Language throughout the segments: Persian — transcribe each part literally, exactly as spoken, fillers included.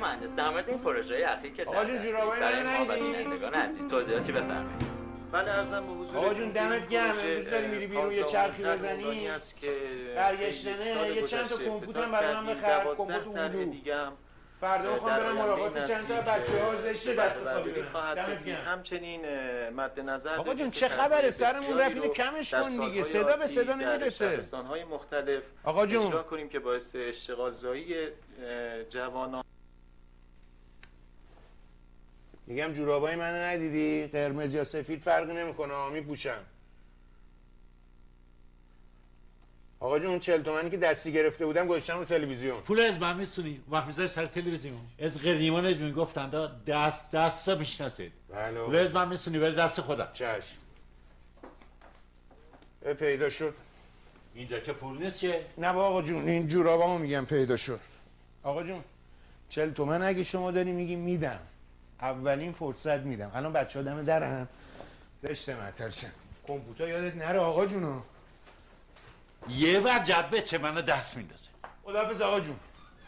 مهندس در مورد این پروژه اخیر که آقا جون جورابای منو ندیدی؟ بینندگان عزیز توضیحاتی بفرمایید. بله ارزم به حضور آقا جون دمت گرم. امروز داری میری بیرون یه چرخی بزنی برگشتنه یه چند تا کمپیوتر برای من بخر، کمپیوتر اولو. فردا میخوام برم ملاقات چند تا بچه‌ها زشت دست خالی برم. دمت گرم. همچنین مد نظر آقا جون چه خبره؟ سرمون رفت اینو کمش کن دیگه. صدا به صدا نمیرسه. داستان‌های مختلف آقا جون اجرا کنیم که باعث اشتغال زایی جوانان. میگم جورابای منو ندیدی؟ قرمز یا سفید فرقی نمیکنه، میپوشم. آقا جون اون چهل تومانی که دستی گرفته بودم گذاشتم رو تلویزیون. پول از من میسونی وقت میذاری سر تلویزیون. از قدیمانت میگفتن دست دست میشناسید. بله. پول از من میسونی بره دست خودم. چشم. پیدا شد. اینجا که پول نیست که؟ نه با آقا جون این جورابامو میگم پیدا شد. آقا جون چهل تومن اگه شما داری میگی میدم. اولین فرصت میدم. الان بچه‌ها دم درن. زشت معطلشن. کمپیوتر یادت نره آقا جونو. یه وجب به چه منو دست میندازه. خداحافظ آقا جون.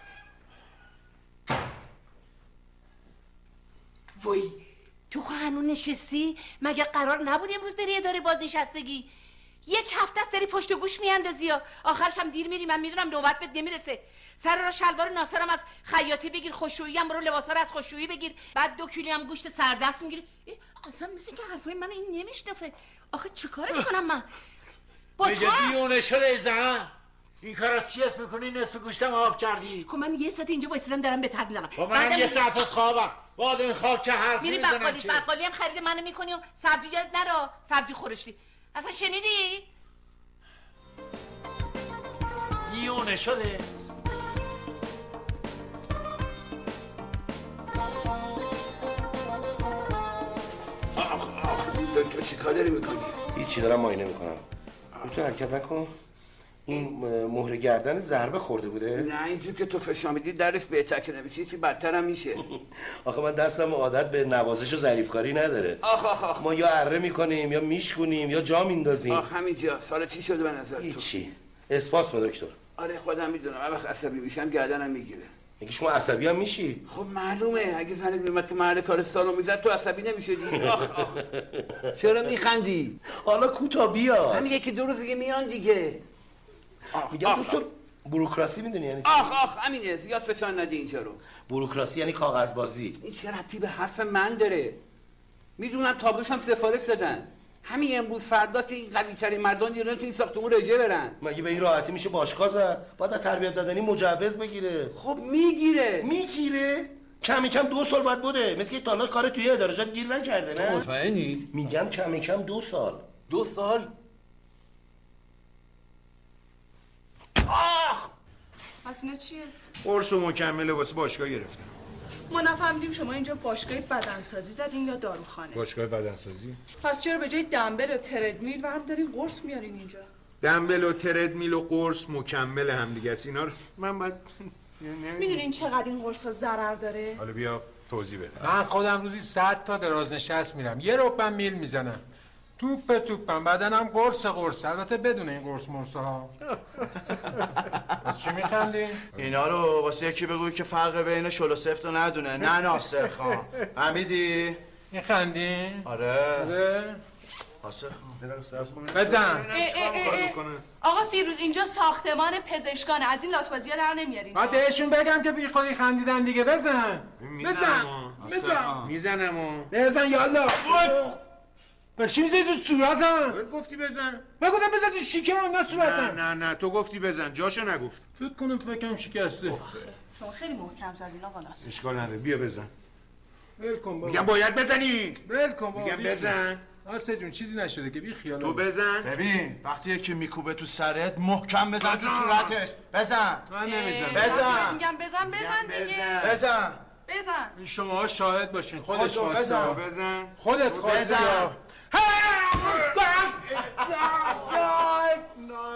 وای تو هنوز نشستی؟ مگه قرار نبود امروز بری اداره بازنشستگی؟ یک هفته است داری پشت گوش میاندازی یا آخرش هم دیر میری. من میدونم نوبت بهت نمیرسه. سر را شلوار ناصرم از خیاطی بگیر، خوشویی هم برو لباسا رو از خوشویی بگیر، بعد دو کیلو هم گوشت سردست میگیری. اصلا مثل که حرفای من این نمیشنفه. آخه چیکارش کنم من؟ با تو دیونه شده زن این کارا چی اسم میکنی؟ نصف گوشتم آب کردی. خب من یه ساعت اینجا وایسادم دارم به تر میزنم. خب منم یه ساعت از خوابم. بعد این خواب چه حرفی میری میزنم؟ بقالی بقالی هم خرید منو میکنی و سبزیجات نرو، سبزی خورشتی. اصلا شنیدی؟ دیونه شده. تو چی کار داری میکنی؟ هیچی دارم معاینه میکنم. تو حرکت نکن. این مهر گردن ضربه خورده بوده؟ نه اینجور که تو فشامیدی درش بهتر که نمیشه، چی بدتر هم میشه. آخه من دستم عادت به نوازش و ظریفکاری نداره. آخ آخ آخ ما یا اره میکنیم یا میشکونیم یا جا میندازیم. آخ همینجا. سال چی شده به نظر تو؟ هیچی. اسپاسم دکتر. آره خودم میدونم. هر وقت عصبی میشم گردنم میگیره. میگی شما عصبی هم میشی؟ خب معلومه. اگه زنت میومد تو محل کار سالو میزد تو عصبی نمیشدی؟ آخ آخ چرا میخندی؟ حالا کوتا بیا. همین یکی دو روز دیگه میان دیگه. میگم دکتر بوروکراسی میدونی یعنی چی؟ آخ آخ همینه. زیاد فشار ندی اینجا رو. بوروکراسی یعنی کاغذبازی. این چه ربطی به حرف من داره؟ میدونم تابلوش هم سفارش دادن. همین امروز فرداست که این قوی ترین مردان ایران تو این ساختمون رژه برن. مگه به این راحتی میشه باشگاه زد؟ باید تربیت دادنی مجوز بگیره. خب میگیره. میگیره؟ کمی کم دو سال باید بوده. مثل که تا حالا کار توی اداره‌جات گیر نکرده نه؟ تو مطمئنی؟ میگم کمی کم دو سال. دو سال؟ آخ! پس اینا چیه؟ قرص و مکمله واسه باشگاه گرفتم. ما نفهمیدیم شما اینجا باشگاه بدنسازی زدین یا داروخانه. باشگاه بدنسازی. پس چرا به جای دمبل و تردمیل ورم دارین قرص میارین اینجا؟ دمبل و تردمیل و قرص مکمل هم دیگه است. اینا رو من باید میدونین چقدر این قرص ها ضرر داره؟ حالا بیا توضیح بده. من خودم روزی صد تا دراز نشست میرم. یه ربم میل میزنم. توپ توپم بدنم قرص قرص. البته بدون این قرص مرصه ها. از چی میخندی؟ اینا رو واسه یکی بگوی که فرق بین شل و سفت رو ندونه. نه ناصر خان. حمیدی میخندی؟ آره. ناصر خان بزن. آقا فیروز اینجا ساختمان پزشکانه. از این لاتبازی‌ها در نمیارین. من بهشون بگم که بی خودی خندیدن دیگه. بزن. بزن. بزن. میزنم. بزن یالا. برای چی میزنی تو صورتم؟ بهت گفتی بزن. من گفتم بزن تو شکمم نه صورتم. نه نه نه تو گفتی بزن. جاشو نگفت. فکر کنم فکرم شکسته. شما خیلی محکم زدین آقا ناصر. اشکال نداره. بیا بزن. ول کن بابا. میگم باید بزنی. ول کن بابا. میگم بزن. آسه جون چیزی نشده که بی خیال. تو بزن. ببین وقتی یکی میکوبه تو سرت محکم بزن تو صورتش. بزن. من نمیزنم. بزن. میگم بزن بزن دیگه. بزن. بزن. این شما شاهد باشین. خودش خودت بزن. بزن. خودت خواستی. بزن.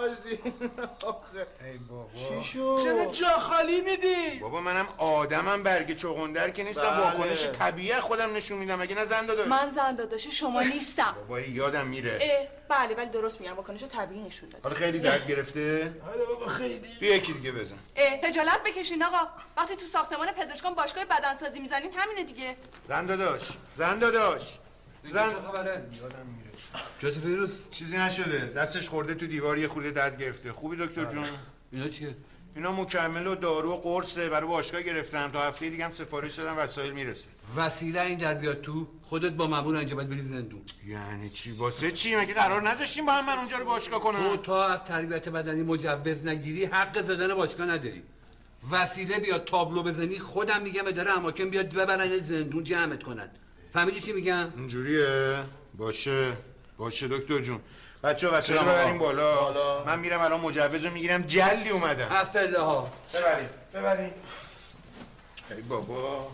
لموزین. ای بابا چی شد؟ چرا جا خالی میدی؟ بابا منم آدمم، برگ چغندر که نیستم. بله. واکنش طبیعی خودم نشون میدم. مگه نه زن داداش؟ من زن داداش شما نیستم. بابا یادم میره. اه بله ولی درست میگم، واکنش طبیعی نشون داد. حالا خیلی درد گرفته؟ آره بابا خیلی. بیا یکی دیگه بزن. اه خجالت بکشین آقا، وقتی تو ساختمان پزشکان باشگاه بدنسازی میزنین همینه دیگه. زن داداش، زن داداش. زن چه خبره؟ یادم میره. چطور فیروز؟ چیزی نشده، دستش خورده تو دیوار، یه خورده درد گرفته. خوبی دکتر جون؟ اینا چیه؟ اینا مکمل و دارو و قرصه، برای باشگاه گرفتم. تا هفته دیگه هم سفارش دادم، وسایل میرسه. وسیله این در بیاد تو، خودت با مامور اینجا باید بری زندون. یعنی چی؟ واسه چی؟ مگه قرار نذاشتیم با هم من اونجا رو باشگاه کنم؟ تو تا از تربیت بدنی مجوز نگیری حق زدن باشگاه نداری. وسیله بیاد تابلو بزنی، خودم میگم اداره اماکن بیاد ببرن زندون جمعت کنن. فهمیدی چی میگم؟ اینجوریه؟ باشه باشه دکتر جون. بچه‌ها وسایل رو ببریم بالا. بالا. من میرم الان مجوز رو میگیرم، جلدی اومدم. از پله ها. ببریم ببریم. ای بابا.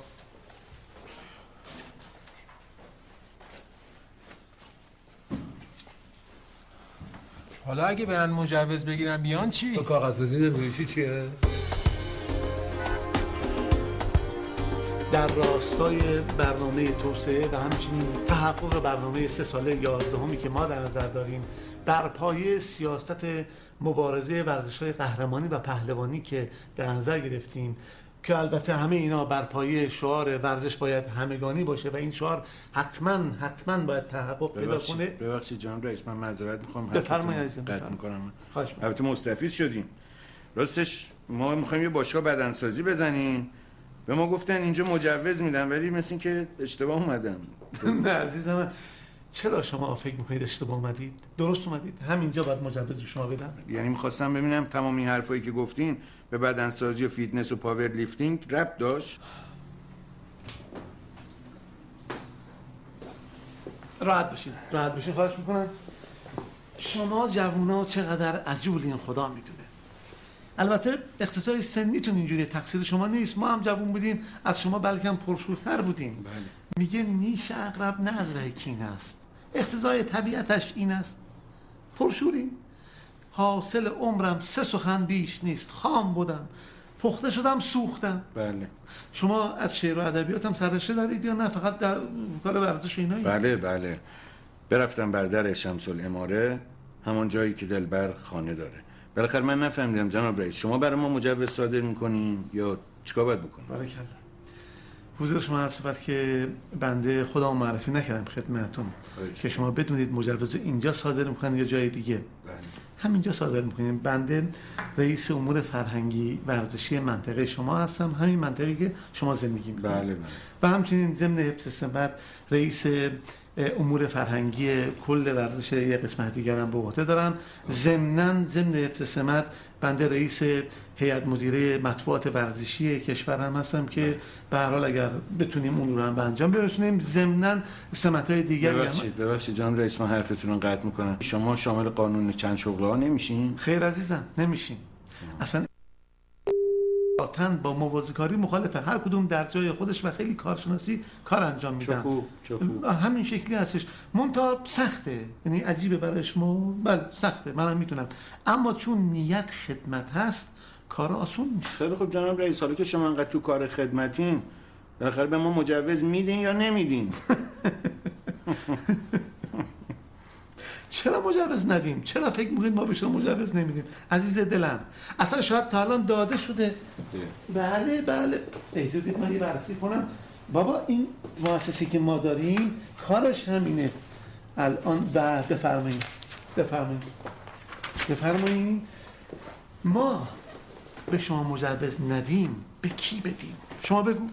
حالا اگه برن مجوز بگیرن بیان چی؟ تو کاغذ بزنی نمی‌نویسی چیه؟ در راستای برنامه توسعه و همچنین تحقق برنامه سه ساله یازدهمی که ما در نظر داریم، در پایه سیاست مبارزه ورزش‌های قهرمانی و پهلوانی که در نظر گرفتیم که البته همه اینا بر پایه شعار ورزش باید همگانی باشه و این شعار حتما حتما باید تحقق پیدا کنه. ببخشید جناب رئیس، من معذرت می‌خوام. بفرمایید عزیزم. قطع می‌کنم. خواهش می‌کنم. البته مستفید شدیم. راستش ما می‌خوایم یه باشگاه بدنسازی بزنیم. به ما گفتن اینجا مجوز میدن، ولی مثل این که اشتباه اومدم. نه عزیزم من، چرا شما فکر میکنید اشتباه اومدید؟ درست اومدید. همینجا باید مجوز شما بدن. یعنی میخواستم ببینم تمام این حرفایی که گفتین به بدنسازی و فیتنس و پاور لیفتینگ ربط داشت؟ راحت باشید. راحت باشید خواهش میکنم. شما جوونا چقدر عجولین خدا میدونه. البته اقتصاد سنیتون اینجوری، تقصیر شما نیست. ما هم جوون بودیم از شما بلکه هم پرشورتر بودیم. بله. میگه نیش عقرب نه از ره کین است، اقتضای طبیعتش این است. پرشوریم. حاصل عمرم سه سخن بیش نیست، خام بودم پخته شدم سوختم. بله. شما از شعر و ادبیات هم سررشته دارید یا نه فقط در کار ورزش اینایی؟ بله بله. برفتم بر در شمس الاماره، همون جایی که دلبر خانه داره. بالاخره من نفهمیدم جناب رئیس، شما برای ما مجوز صادر میکنین یا چیکار باید بکنیم؟ بارکالله. حضور شما هر صفت که بنده خودم معرفی نکردم خدمتتون که شما بدونید مجوز اینجا صادر میکنن یا جای دیگه. بله. همینجا صادر میکنیم. بنده رئیس امور فرهنگی ورزشی منطقه شما هستم، همین منطقه که شما زندگی میکنید. بله بله. و همچنین ضمن حفظ سمت رئیس امور فرهنگی کل ورزش یه قسمت دیگر هم به عهده دارم. ضمناً ضمن حفظ سمت بنده رئیس هیئت مدیره مطبوعات ورزشی کشور هم هستم که به هر حال اگر بتونیم اون رو هم به انجام برسونیم. ضمناً سمت‌های دیگری هم. ببخشید ببخشید جناب رئیس، من حرفتون رو قطع میکنم. شما شامل قانون چند شغله ها نمیشین؟ خیر عزیزم نمیشیم. اصلا تن با موازیکاری مخالفه. هر کدوم در جای خودش و خیلی کارشناسی کار انجام میدن. چه خوب چه خوب. همین شکلی هستش. منتها سخته، یعنی عجیبه برای شما. بله سخته، منم میتونم، اما چون نیت خدمت هست کار آسون میشه. خیلی خوب جناب رئیس، حالا که شما انقدر تو کار خدمتین، بالاخره به ما مجوز میدین یا نمیدین؟ چرا مجوز ندیم؟ چرا فکر میکنید ما به شما مجوز نمیدیم؟ عزیز دلم اصلا شاید تا الان داده شده. بله بله. اجازه بدید من یه بررسی کنم. بابا این مؤسسه‌ای که ما داریم کارش همینه. الان بفرمایید بفرمایید بفرمایید ما به شما مجوز ندیم به کی بدیم؟ شما بگو.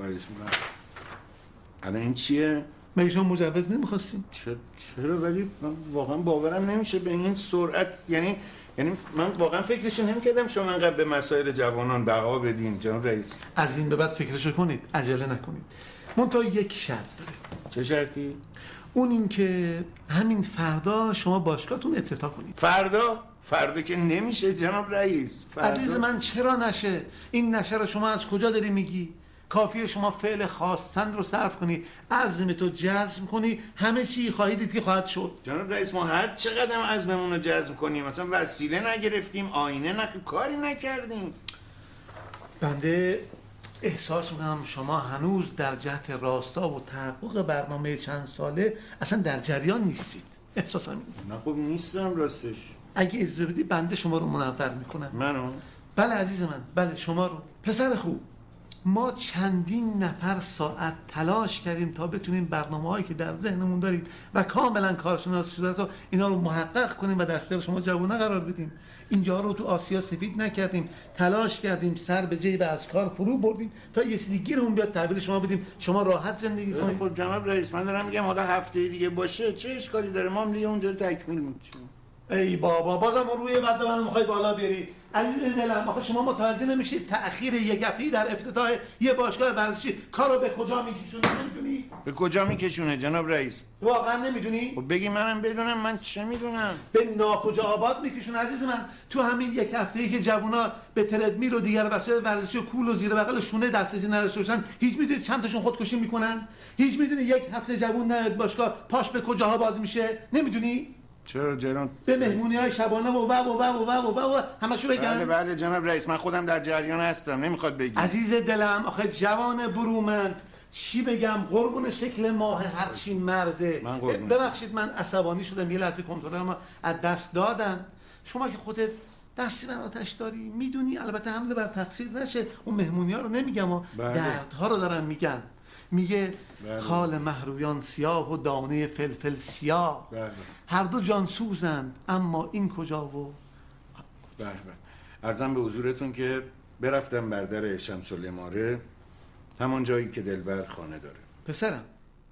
الان این چیه؟ مگه شما مجوز نمیخواستیم؟ چرا چرا ولی من واقعا باورم نمیشه به این سرعت. یعنی یعنی من واقعا فکرش نمی‌کردم شما انقدر به مسائل جوانان بقا بدین جناب رئیس. از این به بعد فکرشو کنید، عجله نکنید. منتها یک شرط داره. چه شرطی؟ اون این که همین فردا شما باشگاهتون افتتاح کنید. فردا؟ فردا که نمیشه جناب رئیس. فردا. عزیز من چرا نشه؟ این نشه رو شما از کجا داری میگی؟ کافیه شما فعل خواستن رو صرف کنی، عزم تو جزم کنی، همه چی خواهی دید که خواهد شد. جناب رئیس ما هر چقدر عزممون رو جزم کنیم مثلا وسیله نگرفتیم، آینه نخ... کاری نکردیم. بنده احساس میکنم شما هنوز در جهت راستا و تحقق برنامه چند ساله اصلا در جریان نیستید. احساسم اینه. نه خب نیستم راستش. اگه اجازه بدی بنده شما رو منور میکنم. منو؟ بله عزیز من، بله شما رو. پسر خوب، ما چندین نفر ساعت تلاش کردیم تا بتونیم برنامه‌هایی که در ذهنمون داریم و کاملا کارشناس شده است اینا رو محقق کنیم و در اختیار شما جوونا قرار بدیم. اینجا رو تو آسیا سفید نکردیم، تلاش کردیم، سر به جیب از کار فرو بردیم تا یه چیزی گیرمون بیاد تحویل شما بدیم، شما راحت زندگی کنید. خب جناب رئیس من دارم میگم حالا هفته دیگه باشه چه اشکالی داره، ما هم دیگه اونجا تکمیل می‌کنیم. ای بابا بازم روی بد منو میخوای بالا بیاری. عزیز دلم آخه شما متوجه نمیشید تأخیر یک هفته‌ای در افتتاح یه باشگاه ورزشی کارو به کجا میکشونه؟ نمیدونی؟ به کجا میکشونه جناب رئیس؟ واقعا نمیدونی؟ خب بگی منم بدونم، من چه میدونم؟ به ناکجا آباد میکشونه عزیز من. تو همین یک هفته‌ای که جوونا به تردمیل و دیگر وسایل ورزشی و کول و زیر بغل شونه دسترسی نداشته باشن، هیچ میدونید چند تاشون خودکشی میکنن؟ هیچ میدونی یک هفته جوون نیاد باشگاه پاش به کجاها باز میشه؟ نمیدونی؟ چرا جناب؟ به مهمونی های شبانه و و و و و و و و همشو بگم. بله بله جناب رئیس من خودم در جریان هستم، نمیخواد بگی. عزیز دلم آخه جوان برومند چی بگم قربون شکل ماه هرچی مرده. من قربون. ببخشید من عصبانی شدم یه لحظه کنترلم از دست دادم. شما که خودت دستی بر آتش داری میدونی، البته حمله بر تقصیر نشه، اون مهمونی ها رو نمیگم و بله. دردها رو دارن میگن. میگه بله. خال مهرویان سیاه و دانه فلفل سیاه، بله. هر دو جان سوزند اما این کجا و بله بله. عرضم به حضورتون که برفتم بر در شمس الاماره، همون جایی که دلبر خانه داره. پسرم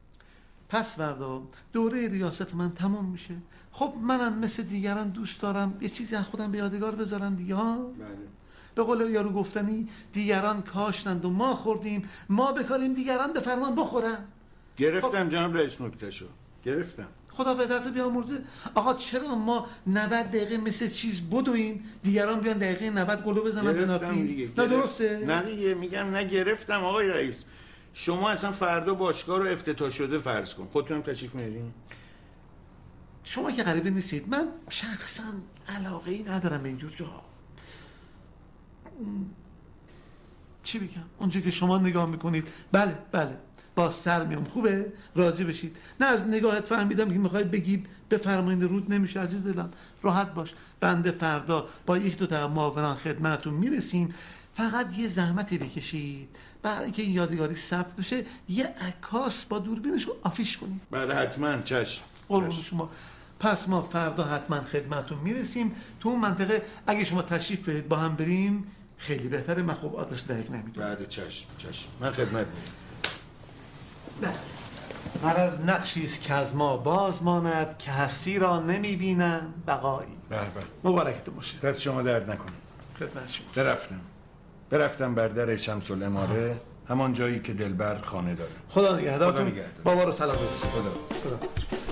پس فردا دوره ریاست من تمام میشه. خب منم مثل دیگران دوست دارم یه چیزی از خودم به یادگار بذارم دیگه ها. بله. به قول یارو گفتنی دیگران کاشتند و ما خوردیم، ما بکاریم دیگران به فرمان بخورن. گرفتم جناب رئیس نکتهشو گرفتم. خدا به درد بیامرزه. آقا چرا ما نود دقیقه مثل چیز بدویم دیگران بیان دقیقه نود گلو بزنن گرفتم دیگه. نه درسته؟ نه دیگه میگم نگرفتم آقای رئیس. شما اصلا فردا باشگاه رو افتتاح شده فرض کن، خودتون تشریف میارین. شما که غریبه نیستید، من شخصا علاقه ای ندارم به اینجور جاها. چی بگم؟ اونجا که شما نگاه میکنید بله بله با سر میام، خوبه؟ راضی بشید. نه از نگاهت فهمیدم که میخوای بگی بفرمایید رود نمیشه. عزیز دلم راحت باش، بنده فردا با یک دو تا معاونان خدمتتون میرسیم. فقط یه زحمتی بکشید برای اینکه این یادگاری ثبت بشه، یه عکاس با دوربینش رو آفیش کنیم. بله حتما چشم. قربون شما. پس ما فردا حتما خدمتتون میرسیم تو اون منطقه. اگه شما تشریف برید با هم بریم خیلی بهتره. من خوب آدرس دقیق نمیدونم. بله چشم چشم من خدمت میرسم. بله. هر از نقشی است که از ما باز ماند که هستی را نمیبینن بقایی. بله بله. مبارکتون باشه. دست شما درد نکنه. خدمت شما. برفتم برفتم بر در شمس الاماره، همان جایی که دلبر خانه داره. خدا نگهدارتون. خدا نگهدار. بابا رو سلام برسون. خدا. خدا.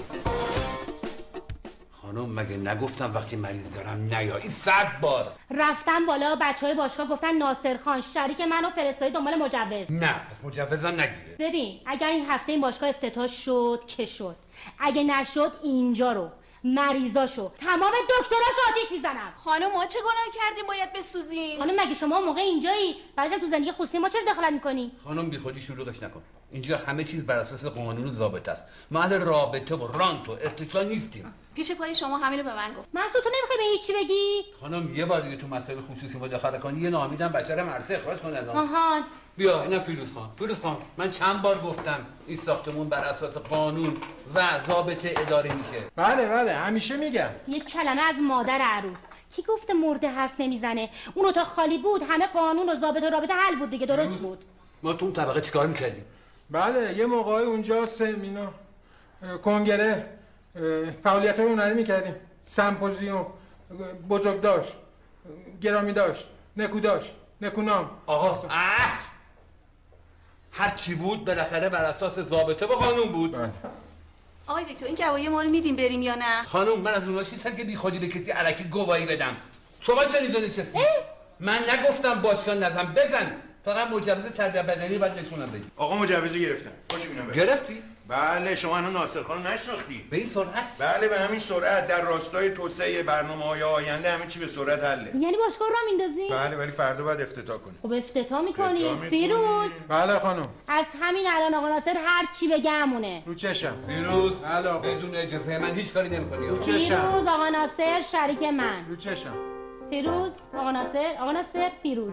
خانم مگه نگفتم وقتی مریض دارم نیایی صد بار؟ رفتم بالا بچه های باشگاه گفتن ناصر خان شریک منو فرستادی دنبال مجوز. نه پس مجوزم نگیره. ببین اگر این هفته این باشگاه افتتاح شد که شد، اگه نشد اینجا رو مریضاشو تمام دکتراشو آتیش میزنم. خانم ما چه گناه کردیم باید بسوزیم؟ خانم مگه شما موقع اینجایی؟ بعدش تو زندگی خصوصی ما چرا دخالت میکنی؟ خانم بی خودی شلوغش نکن. اینجا همه چیز بر اساس قانون و ضابطه است. ما اهل رابطه و رانت و ارتکلا نیستیم. پیش پای شما همین رو به من گفت. منصور تو نمیخوای به هیچی بگی؟ خانم یه بار دیگه تو مسائل خصوصی مداخله کنی یه نامیدم بچه رو مرسه اخراج کنن. آها بیا اینم فیروز خان. فیروز خان من چند بار گفتم این ساختمون بر اساس قانون و ضابطه اداره میشه. بله بله همیشه میگم. یک کلمه از مادر عروس کی گفته مرده حرف نمیزنه؟ اون اتاق خالی بود، همه قانون و ضابطه و رابطه حل بود دیگه. درست بود. ما تو اون طبقه چیکار میکردیم؟ بله یه موقعی اونجا سمینا کنگره فعالیت‌های هنری میکردیم، سمپوزیوم بزرگ داشت، گرامی داشت، نکو داشت، نکونام. آقا اص هر چی بود بالاخره بر اساس ضابطه و قانون بود. بله. آقای دکتر این گواهی ما رو میدیم بریم یا نه؟ خانم من از اوناش نیستم که بی خودی به کسی الکی گواهی بدم. شما چه اینجا نشستی؟ من نگفتم باشگاه نزن بزن. فقط مجوز تربیت بدنی باید نشونم بدی. آقا مجوز گرفتم. باشه ببینم. گرفتی؟ بله شما هنوز ناصر خانو نشناختی. به این سرعت؟ بله به همین سرعت در راستای توسعه برنامه‌های آینده همه چی به سرعت حله. یعنی باشگاه رو میندازی؟ بله ولی فردا باید افتتاح کنیم. خب افتتاح میکنی فیروز. بله خانم. از همین الان آقا ناصر هر چی بگه همونه. رو چشم. فیروز بدون اجازه من هیچ کاری نمی‌کنی. رو چشم. فیروز آقا ناصر شریک من. رو چشم. فیروز آقا ناصر آقا ناصر فیروز.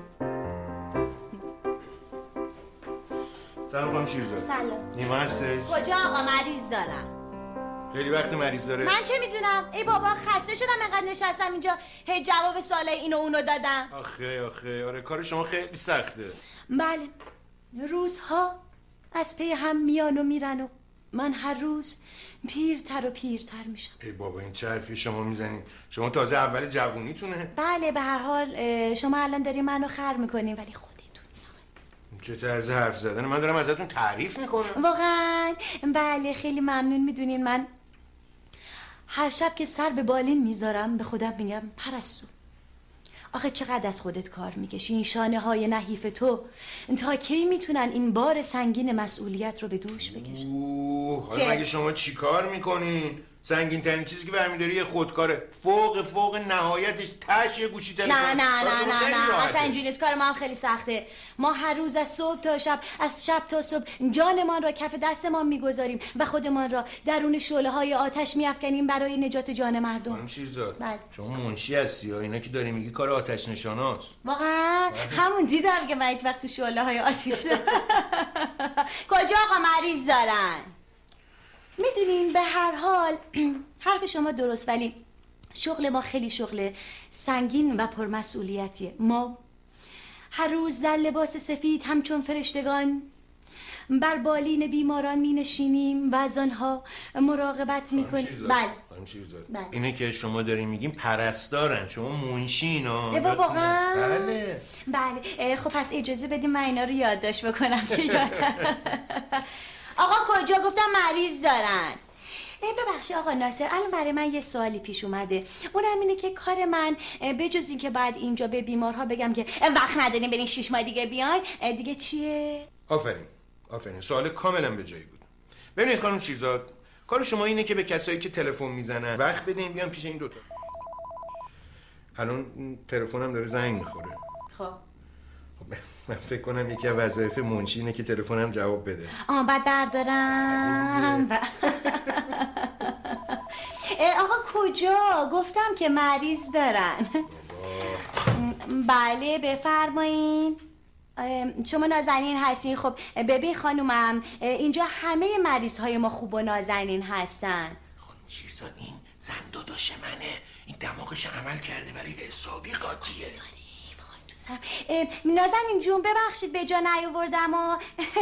سلام خانم شیرزاد. سلام. نیما هسته؟ کجا آقا مریض دارم؟ خیلی وقت مریض داره. من چه میدونم؟ ای بابا خسته شدم اینقدر نشستم اینجا هی جواب سوالای اینو اونو دادم. آخه آخه آره کار شما خیلی سخته. بله روزها از پی هم میان و میرن و من هر روز پیرتر و پیرتر میشم. ای بابا این چه حرفی شما میزنید؟ شما تازه اول جوونیتونه. بله به هر حال شما الان داری منو خر میکنین ولی خودتون چه طرز حرف زدن؟ من دارم ازتون تعریف میکنم. واقعا بله خیلی ممنون. میدونین من هر شب که سر به بالین میذارم به خودم میگم پرستو آخه چقدر از خودت کار میکشی. این شانه های نحیف تو تا کی میتونن این بار سنگین مسئولیت رو به دوش بکشن؟ اوه حالا مگه شما چی کار میکنین؟ سنگین ترین چیزی که برمیداری یه خودکاره فوق فوق نهایتش تش یه گوشی تلفن. نه نه نه نه نه اصلا اینجوری نیست. کار ما هم خیلی سخته. ما هر روز از صبح تا شب از شب تا صبح جانمان را کف دستمان میگذاریم و خودمان را درون شعله های آتش میافکنیم برای نجات جان مردم. خانم شیرزاد بله. شما منشی هستی ها. اینا که داری میگی کار آتش نشاناست. واقعا همون دیدم که من هیچ وقت تو شعله های آتش کجا آقا مریض دارن؟ میدونین به هر حال حرف شما درست ولی شغل ما خیلی شغل سنگین و پرمسئولیتیه. ما هر روز در لباس سفید همچون فرشتگان بر بالین بیماران می نشینیم و از آنها مراقبت می کنیم. بله بله. اینه که شما دارین میگیم پرستارن شما منشین ها. واقعا؟ بله بله. خب پس اجازه بدیم من اینا رو یادداشت بکنم که یادم. آقا کجا گفتم مریض دارن؟ ببخشید آقا ناصر الان برای من یه سوالی پیش اومده. اونم اینه که کار من بجز این که بعد اینجا به بیمارها بگم که وقت نداریم برین شش ماه دیگه بیاین دیگه چیه؟ آفرین آفرین سوال کاملا به جایی بود. ببینید خانم شیرزاد کار شما اینه که به کسایی که تلفن میزنن وقت بدین بیان پیش این دوتا. الان تلفنم داره زنگ میخوره. خب من فکر کنم یکی از وظایف منشی اینه که تلفنم جواب بده. آه بعد بردارم. آقا کجا؟ گفتم که مریض دارن. بله بفرمایین. شما نازنین هستین؟ خب ببین خانومم اینجا همه مریض های ما خوب و نازنین هستن. خانم شیرزاد این زن داداش منه. این دماغش عمل کرده ولی حسابی قاطیه. نازنین جون ببخشید به جا نیاوردم و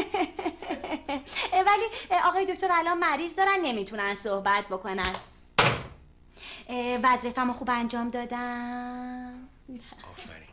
ولی آقای دکتر الان مریض دارن نمیتونن صحبت بکنن. وظیفه‌مو خوب انجام دادم. آفرین.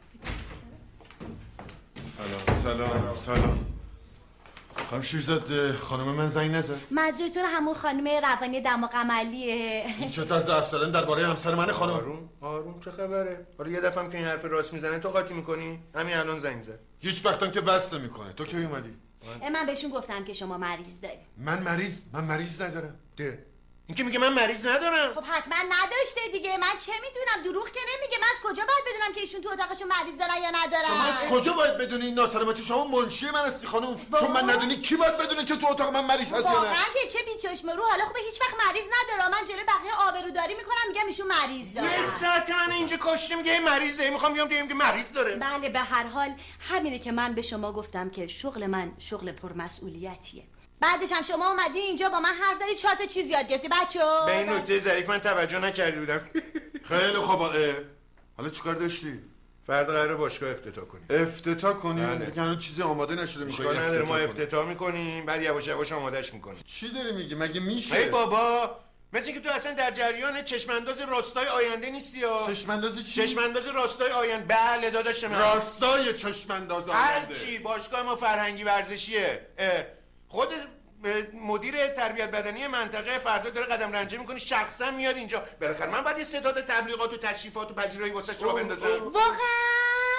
سلام سلام سلام. خانم شیرزاد خانم من زنگ نزد. منظورتون همون خانم روانی دماغ عملیه. این چه طرز حرف زدن درباره همسر من خانم؟ آروم آروم چه خبره؟ حالا یه دفعه هم که این حرف راست میزنه تو قاطی میکنی؟ همین الان زنگ زد. هیچ وقتم که وصل نمیکنه. تو کی اومدی؟ من بهشون گفتم که شما مریض داری. من مریض؟ من مریض ندارم. ده این که میگه من مریض ندارم. خب حتما نداشته دیگه. من چه میدونم دروغ که نمیگه. من از کجا باید بدونم که ایشون تو اتاقشون مریض دارن یا ندارن؟ شما از کجا باید بدونی این ناسلامتی؟ شما منشی من هستی خانم. چون من ندونی کی باید بدونه که تو اتاق من مریض هست یا نه؟ واقعا که چه بیچشم رو. حالا خوبه هیچ وقت مریض نداره. من جلوی بقیه آبروداری میکنم میگم ایشون مریض داره. یه ساعت من اینجا کاشته میگه مریضه. میخوام بیام بگم که مریض داره. بله به هر حال همینه که من به شما گفتم که شغل من شغل پرمسئولیتیه. بعدش هم شما اومدی اینجا با من حرف زدی چهار تا چیز یاد گرفتی بچه‌ها. به این نکته ظریف من توجه نکرده بودم. خیلی خوب. حالا چیکار داشتی؟ فردا قراره باشگاه افتتاح کنیم. افتتاح کنیم؟ بله. که هنوز چیزی آماده نشده. میخوای نداره ما افتتاح میکنیم بعد یواش یواش آمادهش میکنیم. چی داری میگی؟ مگه میشه؟ ای بابا مثل که تو اصلا در جریان چشمانداز راستای آینده نیستی ها. چشمانداز چی؟ چشمانداز راستای آینده. بله داداش من. راستای چشمانداز آینده. هر چی باشگاه ما فرهنگی ورزشیه. خود مدیر تربیت بدنی منطقه فردا داره قدم رنجه میکنه شخصا میاد اینجا. بالاخره من باید یه ستاد تبلیغات و تشریفات و پذیرایی واسش راه بندازم. واقعا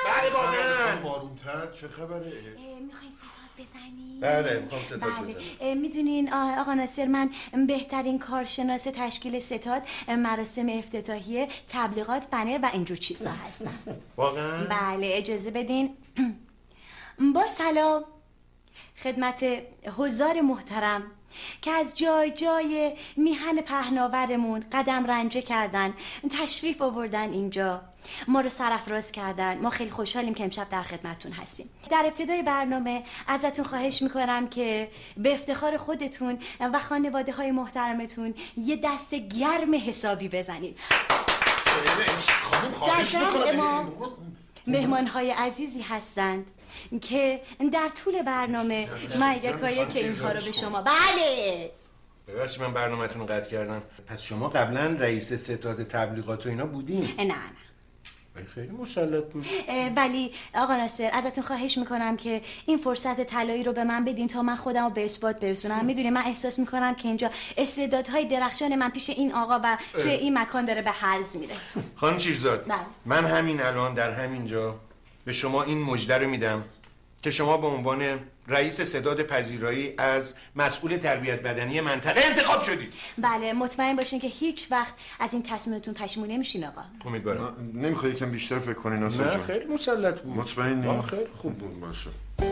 بله با من آرومتر. چه خبره؟ میخواین ستاد بزنی؟ بله میخوام ستاد بله. بزنم. میدونین آقا ناصر، من بهترین کارشناس تشکیل ستاد، مراسم افتتاحیه، تبلیغات، بنر و اینجور چیزا هستم. واقعا؟ بله اجازه بدین. با سلام خدمت حضار محترم که از جای جای میهن پهناورمون قدم رنجه کردن، تشریف آوردن اینجا، ما رو سرافراز کردن. ما خیلی خوشحالیم که امشب در خدمتتون هستیم. در ابتدای برنامه ازتون خواهش میکنم که به افتخار خودتون و خانواده های محترمتون یه دست گرم حسابی بزنید. خانم خواهش میکنم. ما مهمان های عزیزی هستند که در طول برنامه ما یکایی که اینها رو به شما. بله ببخشید من برنامه‌تون رو قطع کردم. پس شما قبلا رئیس ستاد تبلیغات و اینا بودین؟ نه نه خیلی مسلط بود. ولی آقا ناصر ازتون خواهش میکنم که این فرصت طلایی رو به من بدین تا من خودم رو به اثبات برسونم. میدونی من احساس میکنم که اینجا استعدادهای درخشان من پیش این آقا و توی این مکان داره به هرز میره. خانم شیرزاد، بله. من همین الان در همین جا به شما این مژده رو میدم که شما به عنوان رئیس ستاد پذیرایی از مسئول تربیت بدنی منطقه انتخاب شدید. بله مطمئن باشین که هیچ وقت از این تصمیمتون پشیمون نمیشین آقا. امیدوارم. نمیخوای یکم بیشتر فکر کنی ناصر جان؟ نه خیلی مسلط بود. مطمئنی؟ خیلی خوب بود. باشه.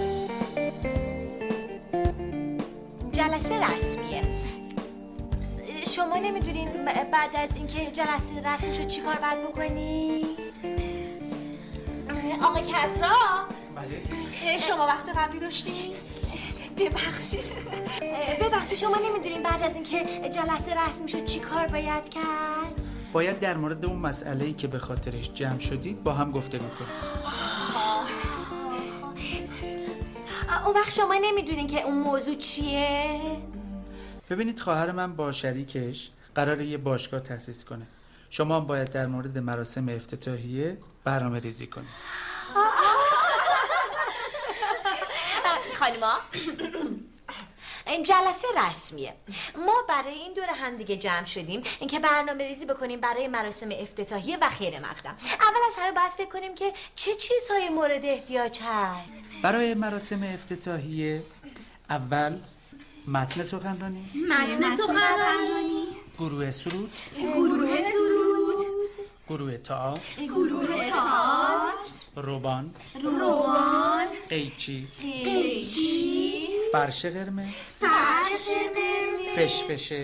جلسه رسمیه. شما نمیدونین بعد از اینکه جلسه رسمی شد چیکار باید بکنی؟ آقا کسرا؟ بله. شما وقت قبلی داشتین؟ ببخشید. ببخشید شما نمیدونین بعد از اینکه جلسه رسمی شد چیکار باید کرد؟ باید در مورد اون مسئله‌ای که به خاطرش جمع شدید با هم گفتگو کنید. اون وقت شما نمیدونین که اون موضوع چیه؟ ببینید خواهر من با شریکش قراره یه باشگاه تأسیس کنه. شما هم باید در مورد مراسم افتتاحیه برنامه ریزی کنید. خانما این جلسه رسمیه. ما برای این دور هم دیگه جمع شدیم اینکه برنامه ریزی بکنیم برای مراسم افتتاحیه و خیر مقدم. اول از همه باید فکر کنیم که چه چیزهای مورد احتیاج هست. برای مراسم افتتاحیه اول متن سخنرانی، متن سخنرانی، گروه سرود، گروه سرود، گروه تئاتر، گروه تئاتر، ربان، ربان، قیچی، قیچی، فرش قرمز، فرش قرمز، فشفشه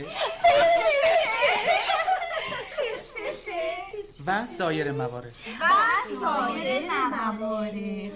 و سایر موارد. و سایر موارد.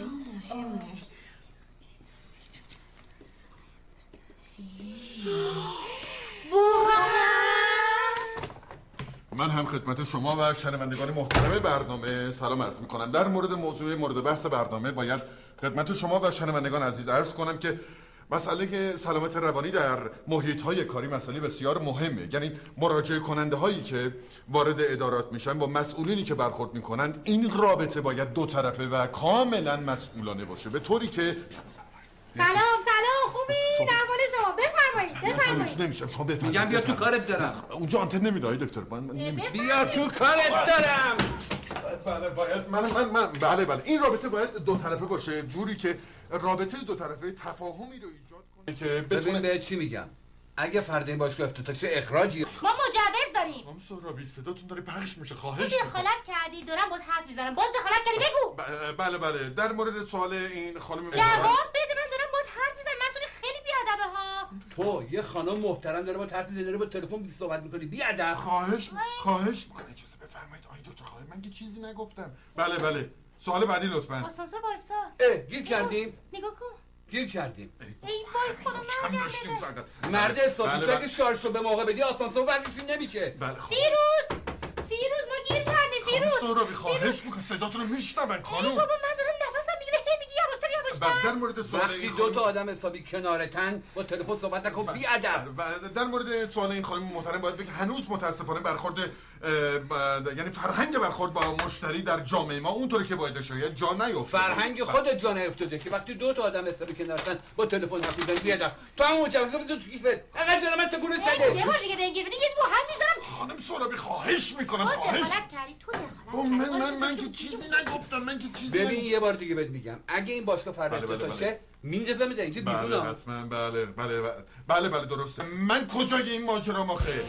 من هم خدمت شما و شنوندگان محترم برنامه سلام عرض میکنم. در مورد موضوع مورد بحث برنامه باید خدمت شما و شنوندگان عزیز عرض کنم که مسئله سلامت روانی در محیط‌های کاری مسئله بسیار مهمه. یعنی مراجعه کننده هایی که وارد ادارات میشن با مسئولینی که برخورد میکنن، این رابطه باید دو طرفه و کاملا مسئولانه باشه، به طوری که سلام سلام خوبی؟ احوال شما بفرمایید بفرمایید. نمیشه شما بفرمایید. میگم بیا تو کارت دارم. اونجا آنتن نمیدای دکتر. من نمیشه. بیا تو کارت دارم. بله باید من من من بله بله این رابطه باید دو طرفه باشه، جوری که رابطه دو طرفه تفاهمی رو ایجاد کنه که ببین به چی میگم. اگه فرد این باشگاه افتتاحی اخراجی ما مجوز داریم. خانم سهرابی صداتون داره پخش میشه، خواهش تو دخالت کردی دارم باز حرف میزنم. باز دخالت کردی بگو. بله بله در مورد سوال این خانم جواب بده. من دارم باز حرف میزنم. مسئول خیلی بیادبه ها. تو یه خانم محترم داره با طرف داره با تلفن صحبت میکنی، بیادب. خواهش خواهش میکنم اجازه بفرمایید آقای دکتر خواهش، من که چیزی نگفتم. بله بله سوال بعدی لطفاً. آسانسور وایسا. اه گیر کردیم. نگاه کن. گیر کردیم. ای وای خدا من مرد حسابی تو اگه شارژ رو به موقع بدی آسانسور وظیفه نمیشه. بله فیروز فیروز ما گیر کردیم فیروز. خانم سهرابی خواهش میکنم صداتون رو میشنون خانم. ای بابا من دارم نفسم میگیره هی میگی یواشتر یواشتر. در مورد سوال وقتی دو تا آدم حسابی کنارتن با تلفن صحبت نکن بیادب. در مورد سوال این خانم محترم باید بگم هنوز متاسفانه برخورد یعنی فرهنگ برخورد با مشتری در جامعه ما اونطوری که باید شاید جا نیفتاده. فرهنگ خودت جا نیفتاده که وقتی دو تا آدم حسابی کنارتن با تلفن حرف میزنی بیاد تو هم مجوز بزن تو کیفت. انقدر جان من تو گوره کده. یه بار دیگه بنگیر بده یه مهم میذارم. خانم سرابی خواهش میکنم خواهش. دخالت کردی تو دخالت. من من من که چیزی نگفتم من که چیزی ببین یه بار دیگه بهت میگم اگه این باشگاه فرهنگ باشه میندازم میده اینجا بیرون. بله حتما بله بله بله بله درسته. من کجای این ماجرا ماخه؟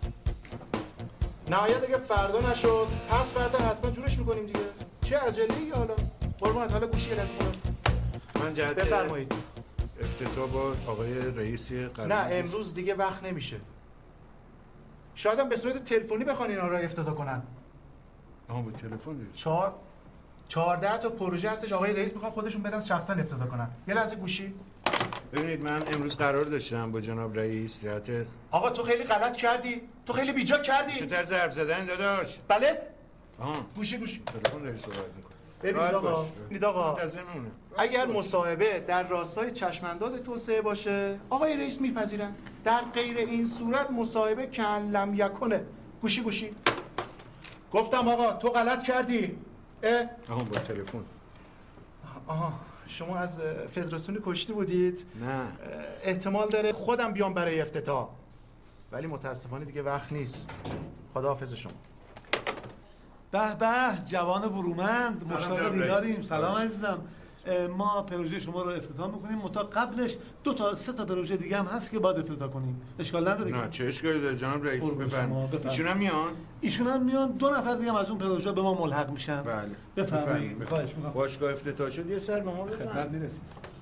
نهایت اگه فردا نشد پس فردا حتما جورش میکنیم دیگه. چه عجله‌ای حالا؟ قربونت حالا گوشی لازم کنم. من جهت بفرمایید. افتتاح با آقای رئیس قرار. نه امروز دیگه وقت نمیشه. شاید هم به صورت تلفنی بخوان اینا رو افتتاح کنن. آها با تلفن. چهار چهارده تا پروژه هستش آقای رئیس میخوان خودشون برن شخصا افتتاح کنن. یه لحظه گوشی. ببینید من امروز قرار داشتم با جناب رئیس جهت آقا تو خیلی غلط کردی. تو خیلی بیجا کردی. چه طرز حرف زدن داداش؟ بله؟ آها گوشی گوشی. تلفن رئیس صحبت میکنه. ببینید آقا، ببینید آقا. منتظرمونه. اگر مصاحبه در راستای چشمانداز توسعه باشه، آقای رئیس میپذیرن. در غیر این صورت مصاحبه کن لم یکنه. گوشی گوشی. گفتم آقا تو غلط کردی. اه؟ آها با تلفن. آها شما از فدراسیون کشتی بودید؟ نه. احتمال داره خودم بیام برای افتتاح. ولی متاسفانه دیگه وقت نیست. خداحافظ شما. به به جوان برومند مشتاق دیداریم. سلام عزیزم. ما پروژه شما رو افتتاح میکنیم متا قبلش دو تا سه تا پروژه دیگه هم هست که باید افتتاح کنیم. اشکال نداره. نه چه اشکالی داره جناب رئیس؟ بفرمایید. ایشون هم میان؟ ایشون هم میان. دو نفر دیگه هم از اون پروژه به ما ملحق میشن. بله. بفرمایید. خواهش میکنم. باشگاه افتتاح شد یه سر به ما بزن. خدمت میرسیم.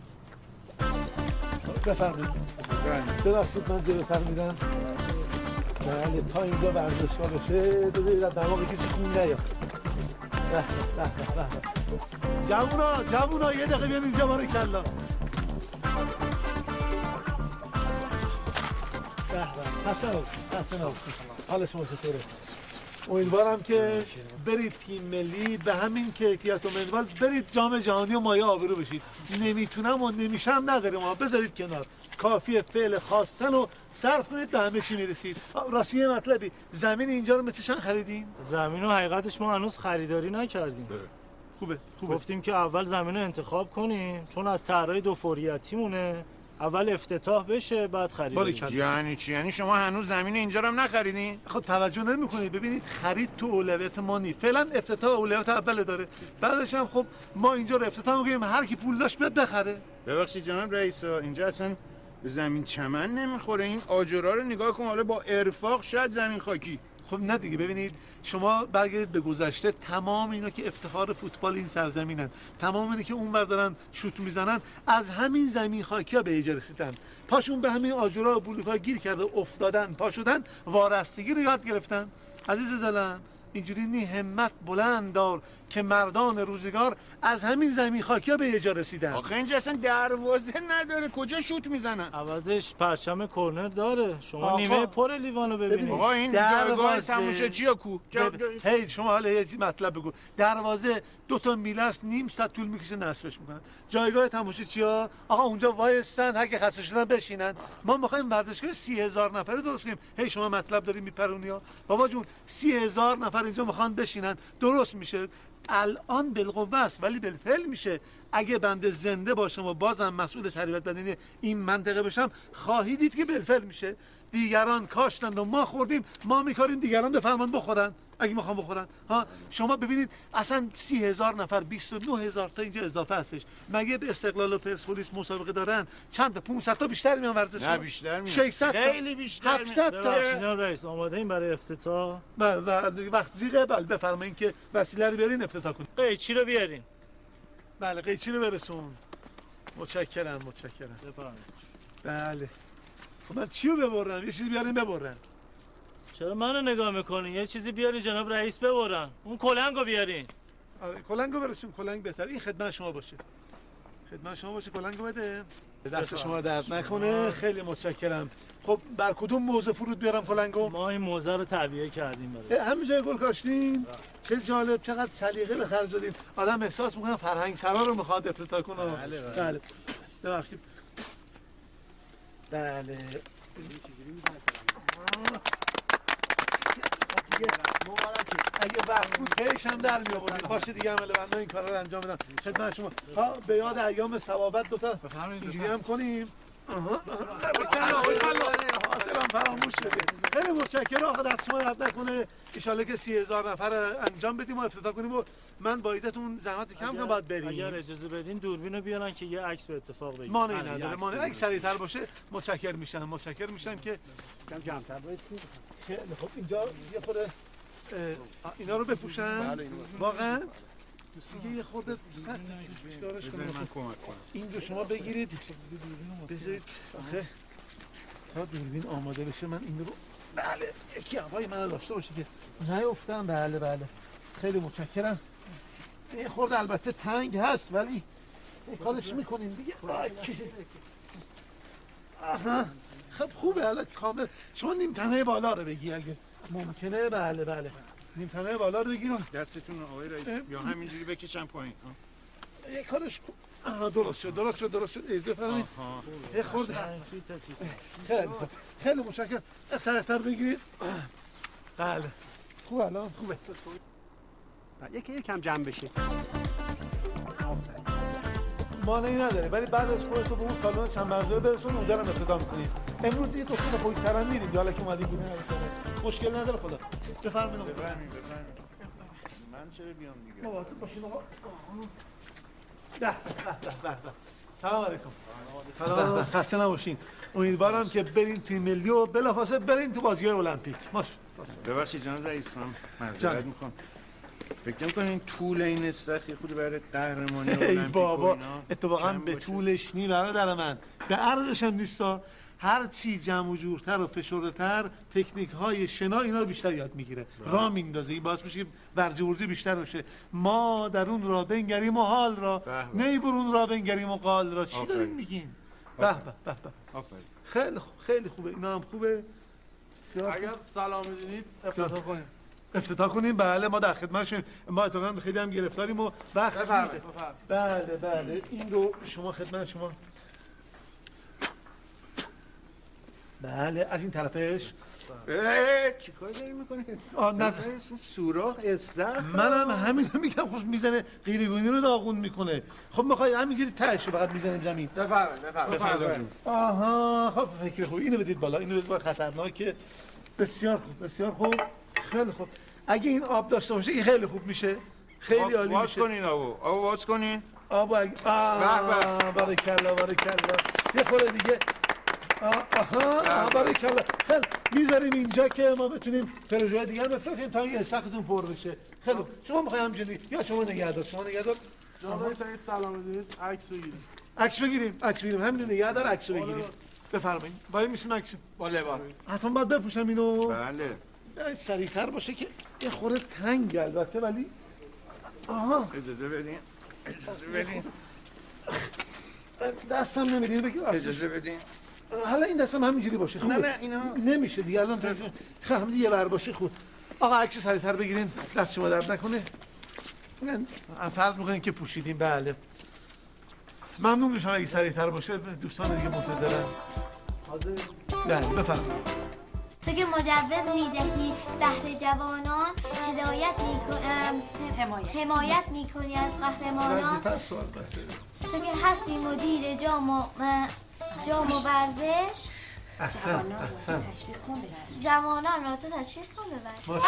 بفرمایید. ببخشید من جلوتر میرم. بله تا اینجا ورزشگاه بشه بذارید از دماغ کسی خون نیاد. به به به به جوونا جوونا یه دقیقه بیان اینجا بارکالله. به به حسن حسن حال شما چطوره؟ امیدوارم که برید تیم ملی به همین کیفیت و منوال برید جام جهانی و مایه آبرو بشید. نمیتونم و نمیشم نداریم ما بذارید کنار. کافیه فعل خواستن و صرف کنید به همه چی میرسید. راستی یه مطلبی زمین اینجا رو مثل چند خریدیم؟ زمین رو حقیقتش ما هنوز خریداری نکردیم. خوبه خوبه. گفتیم که اول زمین رو انتخاب کنیم چون از طرحهای دو فوریتیمونه. اول افتتاح بشه بعد خرید. یعنی چی؟ یعنی شما هنوز زمین اینجا رو هم نخریدین؟ خب توجه نمی‌کنید. ببینید خرید تو اولویت ما نی. فعلا افتتاح اولویت اول داره. بعدش هم خب ما اینجا رو افتتاح می‌کنیم هر کی پول داشت بیاد بخره. ببخشید جناب رئیس اینجا اصلا به زمین چمن نمیخوره. این آجرها رو نگاه کن حالا با ارفاق شاید زمین خاکی. خب نه دیگه. ببینید شما برگردید به گذشته تمام اینا که افتخار فوتبال این سرزمینن تمام اینا که اون بردارن شوت میزنن از همین زمین خاکیا به ایجا رسیدن. پاشون به همین آجرها و بلوک‌ها گیر کرده افتادن پا شدن وارستگی رو یاد گرفتن. عزیز دلم اینجوری نی همت بلند دار که مردان روزگار از همین زمین خاکیا به ایجا رسیدن. آخه اینجا اصلا دروازه نداره کجا شوت میزنن؟ عوضش پرچم کرنر داره. شما نیمه پر لیوانو ببینید. آقا این جایگاه تماشاچی‌ها کو؟ هی شما حالا یه مطلب بگو. دروازه دو تا میله است نیم ساعت طول میکشه نصبش میکنن. جایگاه تماشاچی‌ها آقا اونجا وایسن اگه خسته شدن بشینن. ما میخوایم ورزشگاه سی هزار نفره درست کنیم. هی شما مطلب دارین میپرونیا. بابا جون سی هزار نفر اینجا میخوان بشینن درست میشه. الان بالقوه است ولی بالفعل میشه. اگه بنده زنده باشم و بازم مسئول تربیت بدنی این منطقه بشم خواهید دید که بالفعل میشه. دیگران کاشتند و ما خوردیم ما میکاریم دیگران بفرمان بخورن اگه میخوام بخورن. ها شما ببینید اصلا سی هزار نفر بیست و نه هزار تا اینجا اضافه هستش. مگه به استقلال و پرسپولیس مسابقه دارن چند تا پانصد تا بیشتر میان ورزش؟ نه بیشتر میان. ششصد تا خیلی بیشتر. هفتصد تا. جناب رئیس آماده این برای افتتاح؟ بله وقت زیغه بله بفرمایید که وسیله رو بیارین افتتاح کنید. قیچی رو بیارین. بله قیچی رو برسون. متشکرم متشکرم. بفرمایید. بله. خب من چیو ببرم؟ یه چیزی بیارین ببرن. چرا منو نگاه میکنین؟ یه چیزی بیارین جناب رئیس ببرن. اون کلنگو بیارین. آره کلنگو برسون. کلنگ بهتره. این خدمت شما باشه. خدمت شما باشه کلنگو بده. دست شما درد نکنه. خیلی متشکرم. خب بر کدوم موزه فرود بیارم کلنگو؟ ما این موزه رو تعبیه کردیم برای. همین جای گل کاشتین؟ چه جالب چقدر سلیقه به خرج دادین. آدم احساس میکنه فرهنگ سرا رو میخواد افتتاح کنه. بله بله. ببخشید. بله. مبارکه. اگه وقت بود پیش هم در می آوردید. باشه دیگه عمل بنده این کارا رو انجام بدم خدمت شما. ها به یاد ایام ثوابت دو تا اینجوری هم کنیم. آها حاضرم فراموش شده. خیلی متشکرم. آخه دست شما رد نکنه. ان شاءالله که سی هزار نفر انجام بدیم و افتتاح کنیم و من با ایدتون زحمت کم کنم باید بریم. اگر اجازه بدین دوربینو بیارن که یه عکس به اتفاق بگیریم. مانعی نداره. مانعی اگه سریعتر باشه متشکر میشم. متشکر میشم که کم کمتر بایستید. خیلی خب اینجا یه خورده اینا رو بپوشن. واقعا دیگه یه خورده سخت چیکارش کنم. من کمک کنم. این رو شما بگیرید. بذارید آخه تا دوربین آماده بشه من این رو بله یکی هوای من داشته باشه که نیفتم. بله بله خیلی متشکرم. این خورده البته تنگ هست ولی کارش میکنیم دیگه. آها خب خوبه حالا کامل. شما نیم تنه بالا رو بگی اگه ممکنه. بله بله نیم تنه بالا رو بگی. دستتون آقای رئیس یا همینجوری بکشم پایین. یه کارش آها درست شد درست شد درست شد. اجازه فرمایید یه خورده خیلی خوب خیلی متشکرم. سرتر بگیرید. بله خوب الان خوبه. یکی یکم جمع بشید. مانعی نداره ولی بعد از خودتو به اون سالن چند منظوره برسون اونجا رو افتتاح می‌کنید. امروز دیگه تو خود خوش سرم میریم حالا که اومدی بیرون مشکل نداره. خدا بفرمایید. بفرمایید بفرمایید. من چرا بیام دیگه؟ مواظب باشین آقا. به به به به. سلام علیکم. سلام. خسته نباشین. امیدوارم که برین توی ملی و بلافاصله برین تو بازی‌های المپیک. ماش. ببخشید جناب رئیس من معذرت می‌خوام. فکر نمی‌کنین طول این استخی خود برای قهرمانی المپیک ای بابا اتفاقا به طولش نی برادر من. به عرضش هم نیستا. هر چی جمع و جورتر و فشرده‌تر تکنیک های شنا اینا رو بیشتر یاد میگیره. راه میندازه. این باعث میشه که ورزی ورزی بیشتر بشه. ما در اون را بنگریم و حال را نی برون را بنگریم و قال را. چی دارین میگین؟ به به به به. خیلی خوب خیلی خوبه. اینا هم خوبه. اگر سلام میدونید افتتاح کنیم. افتتاح کنیم. بله ما در خدمتشیم. ما اتفاقا خیلی هم گرفتاریم و وقت بفرمایید. بله بله این رو شما خدمت شما. بله از این طرفش. چیکار داری میکنی؟ آه نه سوراخ استخ. منم همین رو میگم. خوش میزنه قیریگونی رو داغون میکنه. خب میخوای همینجوری تهش رو فقط میزنیم زمین. بفرمایید بفرمایید. آها خب فکر خوب. اینو بدید بالا. اینو بدید بالا. خطرناکه. بسیار خوب بسیار خوب. خیلی خوب. اگه این آب داشته باشه این خیلی خوب میشه. خیلی عالی میشه. واس کنین آبو. آبو واس کنین. آبو اگه آه بارکالله بارکالله. یه خورده دیگه. آها بارکالله. خیلی میذاریم اینجا که ما بتونیم پروژه دیگه هم بفرستیم تا این استخرتون پر بشه. خیلی شما میخواید همینجوری یا شما نگهدار شما نگهدار. جناب رئیس اگه سلام بدید عکس بگیریم. عکس بگیریم عکس بگیریم. همین نگهدار عکس بگیریم. بفرمایید. باید میسیم عکس. با لباس. حتما باید بپوشم اینو. بله. سریعتر باشه که یه خورده تنگ البته ولی آها اجازه بدین. اجازه بدین. دستم نمیدین بگید. اجازه بدین. حالا این دستم همینجوری باشه. خوبه. نه نه اینا نمیشه دیگه الان خب یه بر باشه خوب. آقا عکس سریعتر بگیرین. دست شما درد نکنه. من فرض می‌کنین که پوشیدین. بله. ممنون میشم اگه سریعتر باشه. دوستان دیگه منتظرن. حاضر. بله بفرمایید. تو که مجوز میدهی بهر جوانان هدایت میکنی حمایت. حمایت میکنی از قهرمانان. تو که هستی مدیر جام و جام و ورزش احسن احسن جوانان را تو تشویق کن ببر.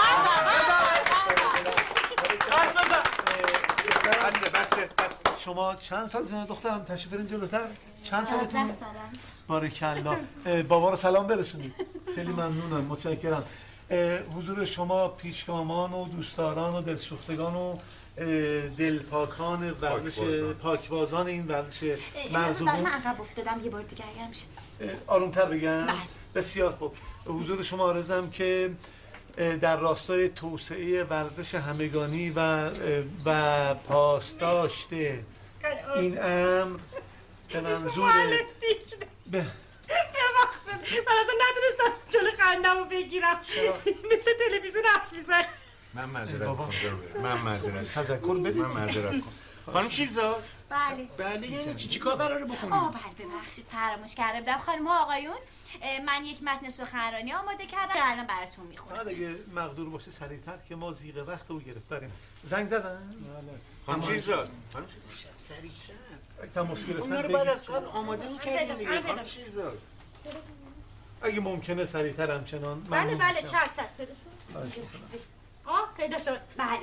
بس بزن. بس بس بس. شما چند سالتونه دخترم؟ تشریف برین جلوتر. چند سالتونه؟ بارکالله. بابا رو سلام برسونید. خیلی ممنونم متشکرم. حضور شما پیشگامان و دوستداران و دلسوختگان و دلپاکان ورزش پاکبازان این ورزش مرزبون. من عقب افتادم یه بار دیگه اگر میشه آرومتر بگم. بسیار خوب. حضور شما عرضم که در راستای توسعه ورزش همگانی و و پاسداشت این امر به منظور به ببخشید من اصلا نتونستم جلو خندمو بگیرم. مثل تلویزیون حرف میزنه. من معذرت میخوام. من معذرت تذکر بدید. من معذرت میخوام. خانم شیرزاد بله بله یعنی چی چیکار قراره بکنیم؟ آه بله ببخشید فراموش کرده بودم خانم ها آقایون، من یک متن سخنرانی آماده کردم که الان براتون میخونم. فقط اگه مقدور باشه سریعتر که ما زیغ وقت رو گرفتاریم. زنگ زدن؟ بله. خانم شیرزاد خانم شیرزاد سریعتر تماس گرفتن اونا رو بعد از قبل آماده می‌کردین دیگه خانم شیرزاد. اگه ممکنه سریعتر همچنان. بله بله چش چش پیدا شد. آه پیدا شد. بله.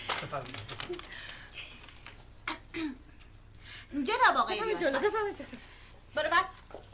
جناب آقای ریاست. برو بعد.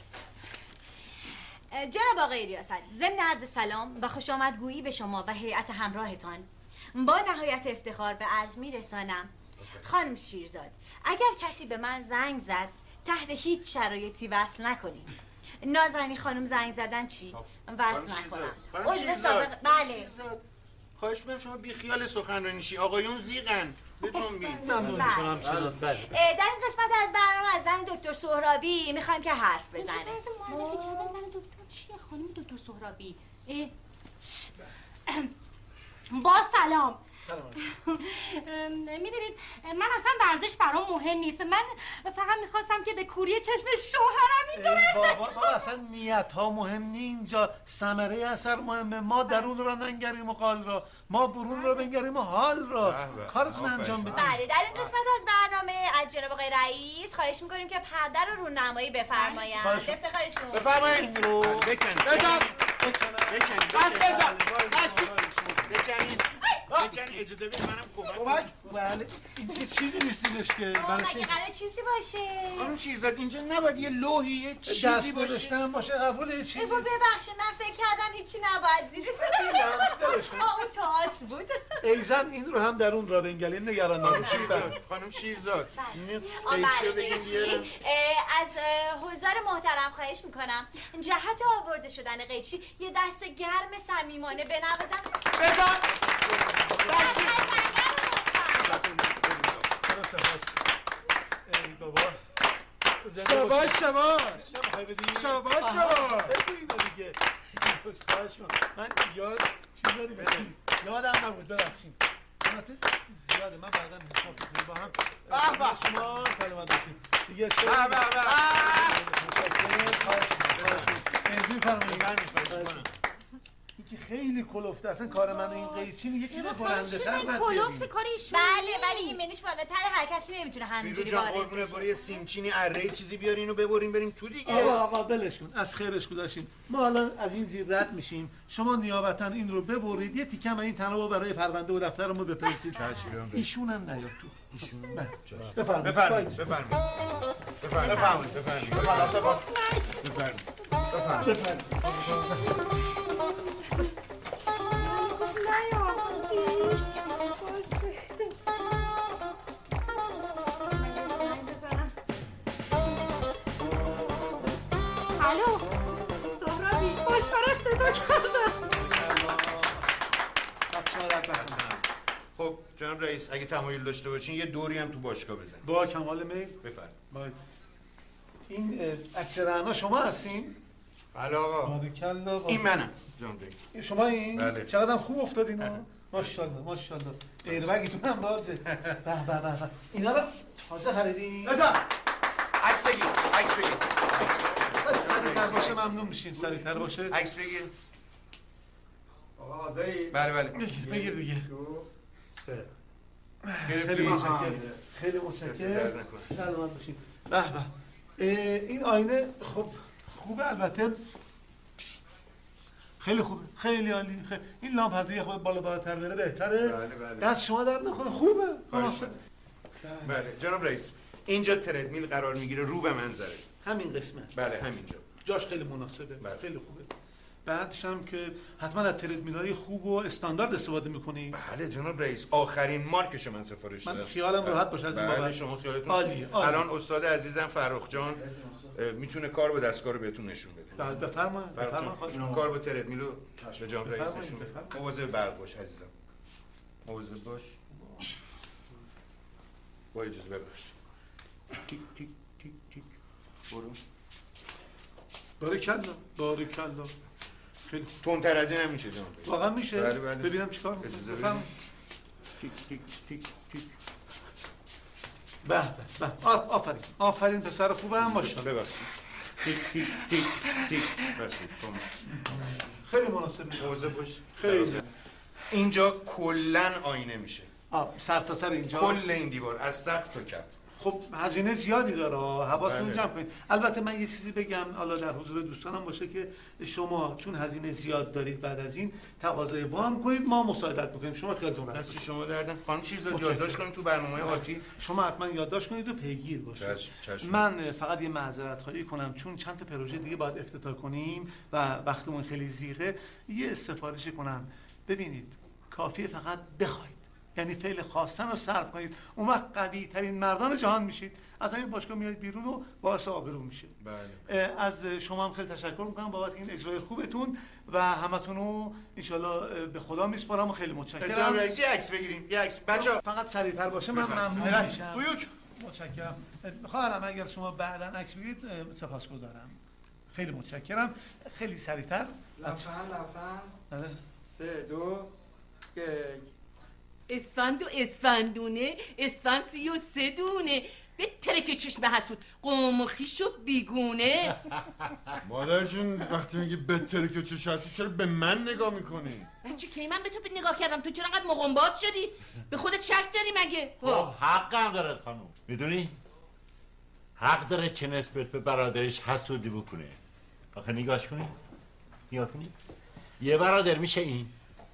جناب آقای ریاست، ضمن عرض سلام و خوش آمدگویی به شما و هیئت همراهتان با نهایت افتخار به عرض میرسانم خانم شیرزاد، اگر کسی به من زنگ زد تحت هیچ شرایطی وصل نکنیم. نازنین خانم زنگ زدن چی؟ وصل نکنم. عضو سابق بله. خواهش می‌کنم شما بی خیال سخنرانی شی. آقایون زیغن. بجنبید. ممنون میشم همچنان. بله. در این قسمت از برنامه از زن دکتر سهرابی میخوایم که حرف بزنه. چه طرز معرفی کردن زن دکتر چیه خانم دکتر سهرابی؟ با سلام. میدونید من اصلا ورزش برام مهم نیست، من فقط میخواستم که به کوری چشم شوهرم اینجا بابا بابا اصلا نیت ها مهم نی اینجا، ثمره اثر مهمه. ما درون را ننگریم و قال را، ما برون را بنگریم و حال را. کارتون انجام بدید. بله در این قسمت از برنامه از جناب آقای رئیس خواهش میکنیم که پرده رو رونمایی بفرمایند. افتخارشون بفرمایید. رو بکن بزن بکن بس بزن بس بکنید بکن اجازه بدید منم کمک. بله این چیزی نیستیدش که مگه قراره چیزی باشه؟ خانم شیرزاد اینجا نباید یه لوحی یه چیزی دست باشه؟ نوشتن باشه قبول چیزی. بابا ببخشید من فکر کردم هیچی نباید زیرش بدیم. آه اون تئاتر بود. ایزن این رو هم درون را بنگریم، نگران نباشید. خانم شیرزاد بله بگیم از حضار محترم خواهش میکنم جهت آورده شدن قیچی یه دست گرم صمیمانه بنوازم. بزن ای بابا شاباش شاباش شاباش شاباش شاباش دیگه خواهش من یاد چیزایی بدم یادم نبود ببخشید. زیاده من بعدا حساب کنیم با هم. به به شما سلامت باشید دیگه. به به به انزوی فرمایید. من می‌خوام که خیلی کلفته اصلا کار من این قیچی یه چیز برنده تر من کلفته کار ایشون. بله ولی این منش بالاتر هر کسی نمیتونه همینجوری وارد بشه. برای سیمچینی اره چیزی بیارین اینو ببریم بریم تو دیگه. آقا آقا بلش کن از خیرش گذاشتیم. ما الان از این زیر رد میشیم، شما نیابتا این رو ببرید یه تیکم این تنابو برای پرونده و دفترمو بفرستید. ایشون هم نیاد تو. ایشون بفرمایید بفرمایید بفرمایید بفرمایید بفرمایید بفرمایید بفرمایید الو سهرابی خوشحال افتتاح کردم. خب جناب رئیس اگه تمایل داشته باشین یه دوری هم تو باشگاه بزنید. با کمال میل. بفرمایید. این عکس رعنا شما هستین؟ بله آقا. این منم جناب رئیس. شما این؟ بله. چقدرم خوب افتادین ها. ماشاءالله ماشاءالله. ایربگتون هم بازه. به به به. اینا رو تازه خریدین؟ بزن. عکس بگیر. عکس بگیر. سریعتر باشه ممنون میشیم. سریعتر باشه. عکس بگیر. آقا حاضری؟ بله بله. بگیر بگیر دیگه. دو سه. خیلی متشکرم. خیلی متشکرم. سلامت باشید. به به. این آینه خب خوبه البته. خیلی خوبه. خیلی عالی. خیلی. این لامپ هر دیگه خود بالا بالاتر بره بهتره. بله بله. دست شما درد نکنه. خوبه. بله جناب رئیس اینجا تردمیل قرار میگیره رو به منظره. همین قسمت. بله همینجا. جاش خیلی مناسبه. بله. خیلی خوبه. بعدش هم که حتما از تردمیل‌های خوب و استاندارد استفاده می‌کنی. بله جناب رئیس آخرین مارکشو من سفارش دادم. من خیالم راحت باشه از این بله بابت. شما خیالتون عالی عالی. الان استاد عزیزم فرخ جان میتونه کار با دستگاه رو بهتون نشون بده. بله بفرمایید. بفرمایید. کار با تردمیلو به جناب رئیس نشون بده. مواظب برق باش عزیزم. مواظب باش. با اجازه ببخش. تیک تیک تیک تیک. برو. باریکلا باریکلا. خیلی تندتر از این هم میشه جناب رئیس. واقعا میشه؟ بله بله. ببینم چیکار می‌کنی. اجازه بدید. تیک تیک تیک تیک. به به به آفرین آفرین پسر خوبه هم ماشاءالله. ببخشید تیک تیک تیک تیک بسید خیلی مناسب میشه. حوزه باش. خیلی اینجا کلن آینه میشه. آه سر تا سر اینجا کل این دیوار از سقف تا کف. خب هزینه زیادی داره، حواستون جمع کنید. البته من یه چیزی بگم حالا در حضور دوستانم باشه که شما چون هزینه زیاد دارید بعد از این تقاضای وام کنید، ما مساعدت میکنیم. شما خیالتون راحت. دست شما دردن. خانم چیزا یادداشت کنیم تو برنامه‌های آتی. شما حتما یادداشت کنید و پیگیر باشید. چشم چشم. من فقط یه معذرت خواهی کنم چون چند تا پروژه دیگه باید افتتاح کنیم و وقتمون خیلی زیغه. یه سفارشی کنم. ببینید کافیه فقط بخواید، یعنی فعل خواستن رو صرف کنید، اون وقت قوی ترین مردان جهان میشید. از این باشگاه میاد بیرون و باعث آبرو میشه. بله. از شما هم خیلی تشکر میکنم بابت این اجرای خوبتون و همتون رو انشالله به خدا میسپارم و خیلی متشکرم. جناب رئیسی عکس بگیریم. یه عکس. بچه‌ها فقط سریعتر باشه من ممنون میشم. بویوک. متشکرم. خواهرم اگر شما بعداً عکس بگیرید سپاسگزارم. خیلی متشکرم. خیلی سریعتر. لبخند لبخند. بله. سه دو یک. اسفند و اسفندونه، اسفند سی و سه دونه. به ترک چشم حسود، قوم و خویش و بیگونه. مادر جون وقتی میگی به ترک چشم حسود چرا به من نگاه میکنی؟ بچه کی من به تو نگاه کردم؟ تو چرا انقدر مقنبات شدی؟ به خودت شک داری مگه؟ خب حق هم دارد خانم. میدونی؟ حق داره چه نسبت به برادرش حسودی بکنه. آخه نگاش کنی؟ نگاه کنی؟ یه برادر میشه این.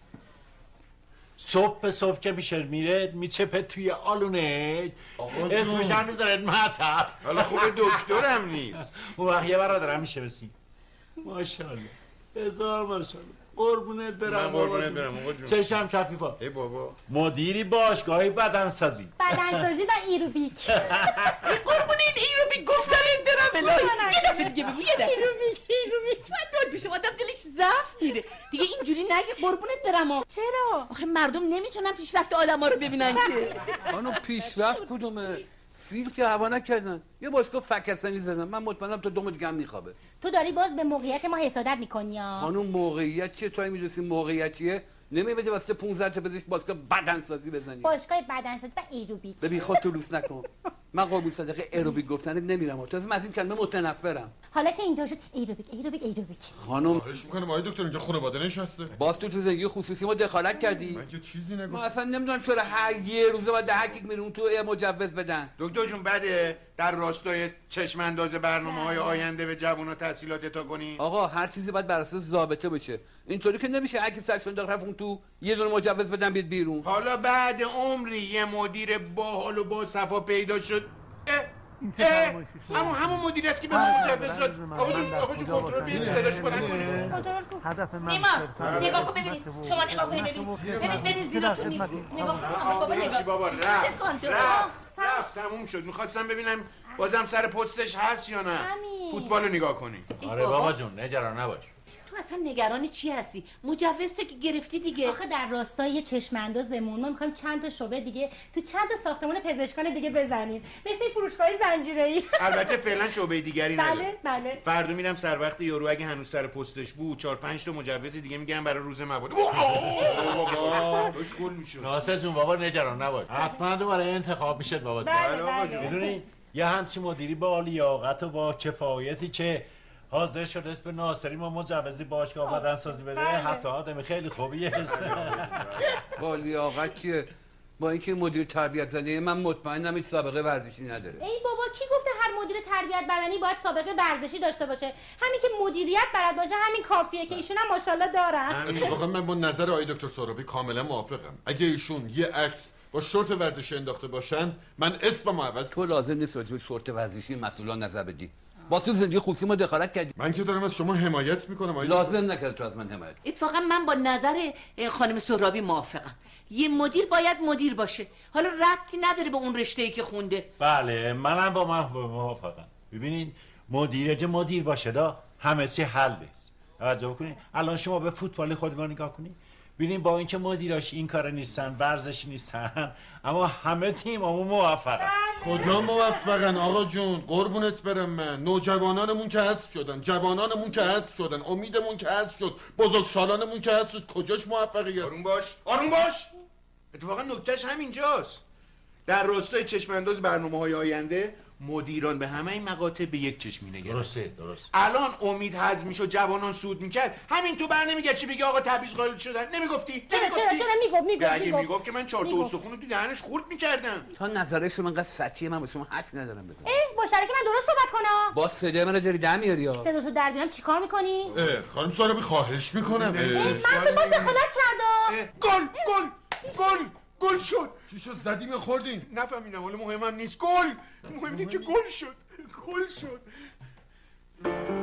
صبح به صبح که میشه میره میچپه توی آلونه، اسمش هم میذاره مطب. حالا خوبه دکترم نیست. اون وقت یه برادرم میشه بسی. ماشاءالله هزار ماشاءالله. قربونت برم. من قربونت برم آقا جون. چشم چفیفا. ای بابا. مدیری باشگاهی بدنسازی. بدنسازی و ایروبیک. قربون این ایروبیک گفتن اندرم الهی. یه دفعه دیگه بگو یه دفعه. ایروبیک ایروبیک. من داد پیش آدم دلش ضعف میره. دیگه اینجوری نگی قربونت برم. چرا؟ آخه مردم نمیتونن پیشرفت آدما رو ببینن که. خانم پیشرفت کدومه؟ فیل که هوا نکردن، یه باشگاه فکستنی زدن. من مطمئنم تا دوم دیگه هم میخوابه. تو داری باز به موقعیت ما حسادت میکنی ها. خانم موقعیت چیه؟ تو میدونی موقعیت چیه؟ نمیبینی واسه پانزده تا پزشک باشگاه بدنسازی بزنی. باشگاه بدنسازی و ایروبیک. ببین خودت لوس نکن. من قربون صدقه ایروبیک گفتن نمیرم. تازه من از این کلمه متنفرم. حالا که اینطور شد ایروبیک ایروبیک ایروبیک. خانم خواهش میکنم آقای دکتر اینجا خانواده نشسته. باز تو تو زندگی خصوصی ما دخالت کردی؟ من که چیزی نگفتم. ما اصلا نمیدونم چرا هر یه روزه بعد ده هک میرون تو مجوز بدن. دکتر جون بعد در راستای چشم انداز برنامه‌های آینده به جوونا تحصیلات تا کنی. آقا هر چیزی باید بر اساس ضابطه بشه. اینطوری که نمیشه هر کی سرش بنداخت اون تو یه دونه مجوز بدن بیاد بیرون. حالا بعد عمری یه مدیر باحال و با صفا پیدا شد. اه همون همون مدیر است که به ما مجوز داد. آقا جون آقا جون کنترل بیارید صداش بلند کنید. کنترل کن. هدف من نیما نگاه کن ببینید. شما نگاه کنید ببینید. ببین ببین زیرتون نیست. نگاه کن بابا نگاه. بابا رفت رفت رفت تموم شد. می‌خواستم ببینم بازم سر پستش هست یا نه. فوتبال رو نگاه کنی. آره بابا جون نگران نباش. تو اصلا نگرانی چی هستی؟ مجوز تو که گرفتی دیگه. آخه در راستای چشم اندازمون ما می‌خوایم چند تا شعبه دیگه تو چند تا ساختمان پزشکان دیگه بزنیم. مثل فروشگاه زنجیره‌ای. البته فعلا شعبه دیگری نداره. بله بله. فردا میرم سر وقت یورو اگه هنوز سر پستش بود چهار پنج تا مجوز دیگه میگیرم برای روز مبادا. بابا مشغول میشه. ناصر جون بابا نگران نباش. حتما دوباره انتخاب میشه بابا. بله بله. میدونی یه همچین مدیری با لیاقت و با کفایتی که حاضر شده اسم ناصری ما مجوزی باشگاه بدنسازی بده. حتی آدم خیلی خوبیه. با لیاقت چیه؟ با اینکه مدیر تربیت بدنی من مطمئنم هیچ سابقه ورزشی نداره. ای بابا کی گفته هر مدیر تربیت بدنی باید سابقه ورزشی داشته باشه؟ همین که مدیریت بلد باشه همین کافیه که ایشون هم ماشاءالله دارن. اتفاقا من با نظر آقای دکتر سهرابی کاملا موافقم. اگه ایشون یه عکس با شورت ورزشی انداخته باشن من اسمم عوض. تو لازم نیست راجع به شورت ورزشی مسئولان نظر بدی. با تو زندگی خصوصی ما دخالت کردی. من که دارم از شما حمایت میکنم. لازم نکرد تو از من حمایت. اتفاقا من با نظر خانم سهرابی موافقم. یه مدیر باید مدیر باشه. حالا ربطی نداره به اون رشته‌ای که خونده. بله منم با من موافقم. ببینین مدیر که مدیر باشه دا همه چی حل است. توجه بکنین الان شما به فوتبال خودمون نگاه کنین. ببینین با اینکه مدیراش این کار نیستن ورزشی نیستن اما همه تیممون موفقن. کجا موفقن آقا جون؟ قربونت برم من. نوجوانانمون که حذف شدن، جوانانمون که حذف شدن، امیدمون که حذف شد، بزرگسالانمون که حذف شد. کجاش موفقیت؟ آروم باش آروم باش. اتفاقا نکتهش همینجاست. در راستای چشمانداز برنامه‌های آینده مدیران به همه این مقاطع به یک چشم می‌نگرن. درسته درست. الان امید حذف میشد جوانان سود میکرد، همین تو بر نمیگه چی بگی آقا تبعیض قائل شدن؟ نمیگفتی؟ چرا چرا چرا میگفت میگفت اگه میگفت میگفت که من چهار تا استخون رو تو دهنش خورد میکردم. تا نظرهای شما انقدر سطحیه، من با شما حرف ندارم بزنم. اه با شریک من درست صحبت کنم. با صدای منو داری در میاری ها. صدا تو در بیارم چیکار میکنی؟ خانم ساربی خواهش میکنم. من باز دخالت کردم. گل گل گل گل شد. چی شد؟ زدیم یا خوردیم؟ نفهمیدم، ولی مهمم نیست. گل مهم اینه که گل شد. گل شد.